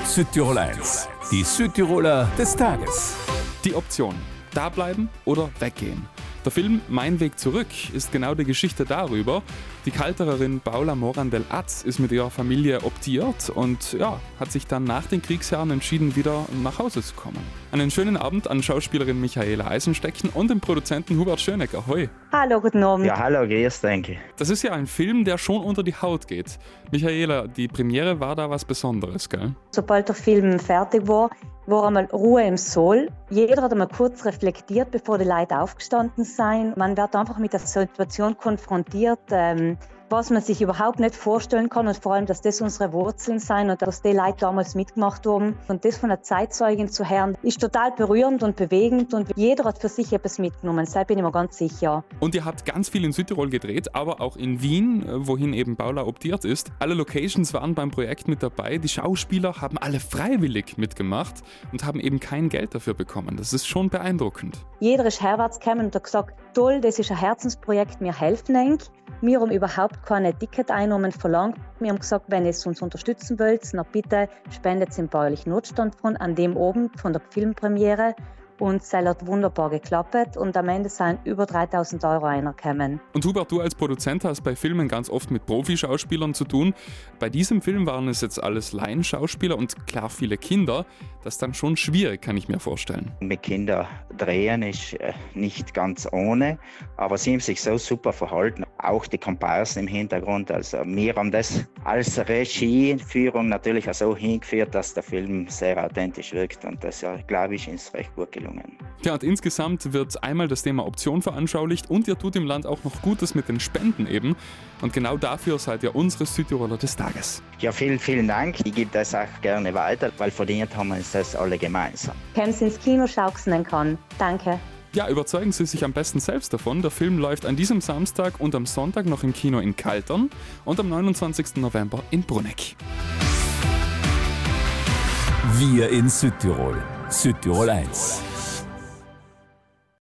Südtirol 1, die Südtiroler des Tages. Die Option: da bleiben oder weggehen. Der Film Mein Weg zurück ist genau die Geschichte darüber. Die Kaltererin Paula Morandell-Atz ist mit ihrer Familie optiert und hat sich dann nach den Kriegsjahren entschieden, wieder nach Hause zu kommen. Einen schönen Abend an Schauspielerin Michaela Eisenstecken und dem Produzenten Hubert Schönecker. Hoi. Hallo, guten Abend. Ja, hallo, grüß, danke. Das ist ja ein Film, der schon unter die Haut geht. Michaela, die Premiere war da was Besonderes, gell? Sobald der Film fertig war einmal Ruhe im Saal. Jeder hat einmal kurz reflektiert, bevor die Leute aufgestanden sind. Man wird einfach mit der Situation konfrontiert, was man sich überhaupt nicht vorstellen kann und vor allem, dass das unsere Wurzeln sind und dass die Leute damals mitgemacht haben. Und das von einer Zeitzeugin zu hören, ist total berührend und bewegend und jeder hat für sich etwas mitgenommen, da bin ich mir ganz sicher. Und ihr habt ganz viel in Südtirol gedreht, aber auch in Wien, wohin eben Paula optiert ist. Alle Locations waren beim Projekt mit dabei. Die Schauspieler haben alle freiwillig mitgemacht und haben eben kein Geld dafür bekommen. Das ist schon beeindruckend. Jeder ist herwärts gekommen und hat gesagt, toll, das ist ein Herzensprojekt, wir helfen euch. Wir haben überhaupt keine Ticketeinnahmen verlangt. Wir haben gesagt, wenn ihr uns unterstützen wollt, dann bitte spendet im bäuerlichen Notstandfonds an dem Abend von der Filmpremiere. Und es hat wunderbar geklappt und am Ende sind über 3.000 € reingekommen. Und Hubert, du als Produzent hast bei Filmen ganz oft mit Profischauspielern zu tun. Bei diesem Film waren es jetzt alles Laienschauspieler und klar viele Kinder. Das ist dann schon schwierig, kann ich mir vorstellen. Mit Kindern drehen ist nicht ganz ohne, aber sie haben sich so super verhalten. Auch die Komparsen im Hintergrund. Also wir haben das als Regieführung natürlich auch so hingeführt, dass der Film sehr authentisch wirkt und das, glaube ich, ist recht gut gelungen. Ja, und insgesamt wird einmal das Thema Option veranschaulicht und ihr tut im Land auch noch Gutes mit den Spenden eben. Und genau dafür seid ihr unsere Südtiroler des Tages. Ja, vielen Dank. Ich gebe das auch gerne weiter, weil verdient haben wir uns das alle gemeinsam. Kommen Sie ins Kino, schauen kann. Danke. Ja, überzeugen Sie sich am besten selbst davon. Der Film läuft an diesem Samstag und am Sonntag noch im Kino in Kaltern und am 29. November in Bruneck. Wir in Südtirol. Südtirol 1.